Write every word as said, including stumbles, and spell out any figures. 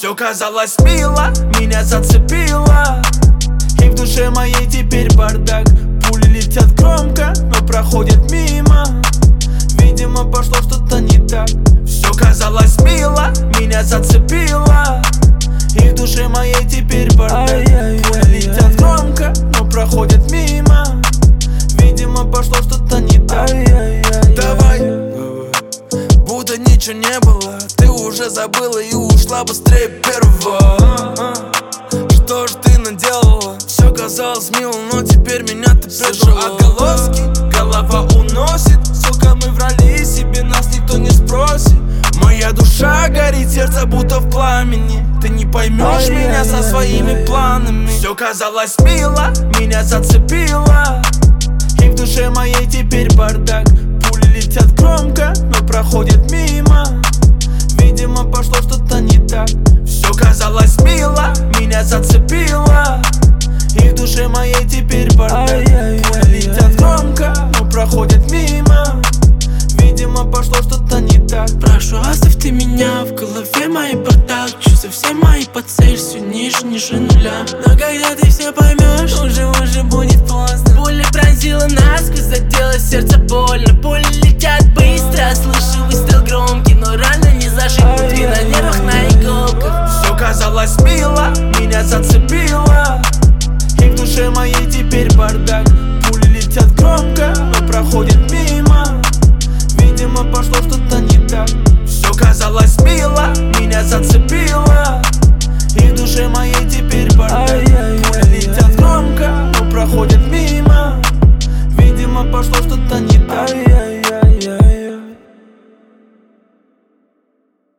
Все казалось мило, меня зацепило, и в душе моей теперь бардак. Пули летят громко, но проходят мимо. Видимо, пошло что-то не так. Все казалось мило, меня зацепило, и в душе моей теперь бардак. Пули летят громко, но проходят мимо. Видимо, пошло что-то не так. Давай, будто ничего не было. Ты уже забыла и ушла быстрее первого. Что ж ты наделала? Все казалось милым, но теперь меня ты предала. Слышу отголоски, голова уносит. Сука, мы врали себе, нас никто не спросит. Моя душа горит, сердце будто в пламени. Ты не поймешь меня со своими планами. Все казалось мило, меня зацепило, и в душе моей теперь бардак. Пули летят громко, но проходят мимо. Видимо, пошло что-то не так. Все казалось мило, меня зацепило, и в душе моей теперь бардак. Пули летят громко, но проходят мимо.